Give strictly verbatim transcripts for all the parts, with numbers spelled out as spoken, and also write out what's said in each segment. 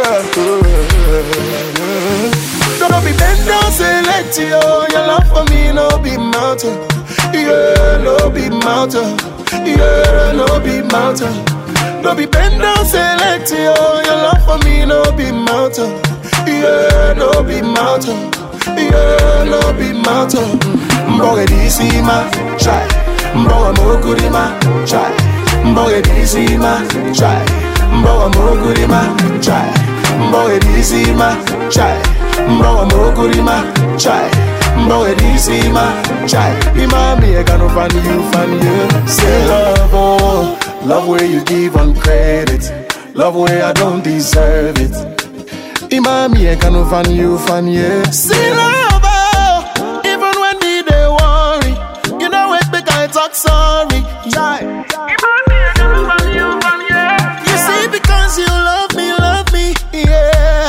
Don't be bend down, select you. Your love for me, no be mountain. Yeah, no be mountain. Yeah, no be mountain. No be bend down, select you. Your love for me, no be mountain. Yeah, no be mountain. Yeah, no be mountain. Mboge disi ma, try. Mboge mokuri ma, try. Mboge disi ma, try. Mboge mokuri ma, try. Mboge disi ma, try. Mboge mokuri ma, try. Mboge disi ma, try. Imami I gonna find you, find you. Say love, oh, love where you give on credit. Love where I don't deserve it. Imami I gonna find you, find you. Say love, oh, even when me they worry, you know it make I talk sorry. Try. Imami I gonna find you, find you. You see because you love me, love me, yeah.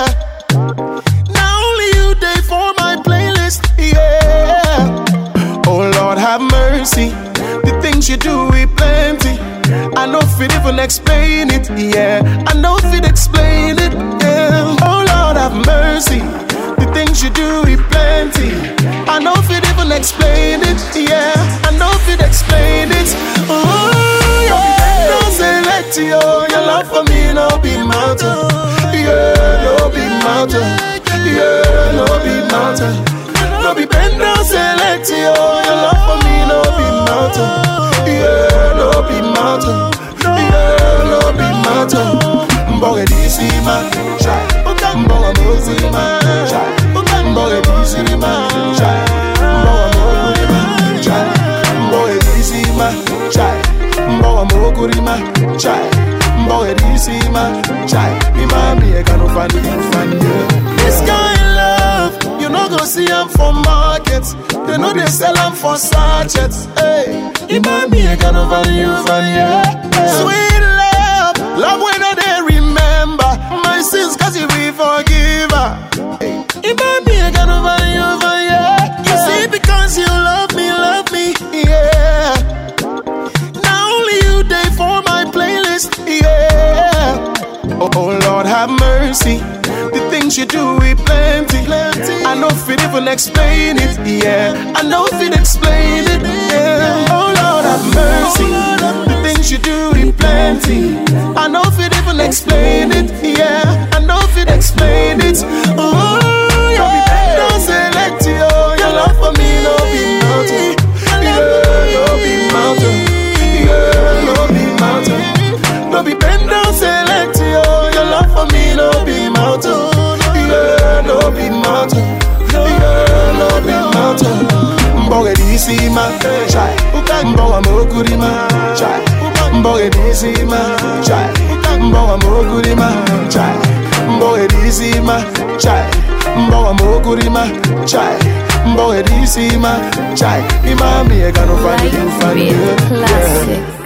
Now only you day for my playlist, yeah. Oh Lord have mercy, the things you do we plenty. I know if it even explain it, yeah. I know if it explain it, yeah. Oh Lord have mercy, the things you do we plenty. I know if it even explain it, yeah. I know if it explain it. Oh yeah. Don't select you, your love for me no be mountain. Yeah, no be mountain. Yeah, no be mountain. No be bend down, select you, your love for me no be mountain. Yeah, no be mountain. Yeah, no be mountain. Mboge disi ma, try. Mboge mokuri ma, try. Mboge disi ma, try. Mboge mokuri ma, try. Mboge disi ma, try. Mboge mokuri ma, try. Mboge disi ma, try. Imami I gonna find you, find you. This kind of love, you know go see them for markets. They know they sell them for sachets. Hey, Imami I gonna find you, find you. Sweet love, love when they remember my sins, cause you be forgiver. Hey, Imami I gonna find you, find you. You see because you love me, love me, yeah. Now only you day for my playlist, yeah. Oh, oh Lord have mercy, the things you do we plenty. I know if it even explain it, yeah. I know if it explain it, yeah. Oh Lord have mercy, the things you do we plenty. I know if it even explain it, yeah. I know if it explain it. Oh yeah. Don't select you, your love for me no be mountain. Yeah, no be mountain. Yeah, no be mountain. No be bend down, select you, your love for me no be mountain. Yeah, no be mountain. Yeah, no be mountain. Mboge disi ma, try. Mboge mokuri ma, try. Mboge disi ma, try. Mboge mokuri ma, try. Mboge disi ma, try. Mboge mokuri ma, try. Mboge disi ma, try. Imami I gonna find you, find you. Classic.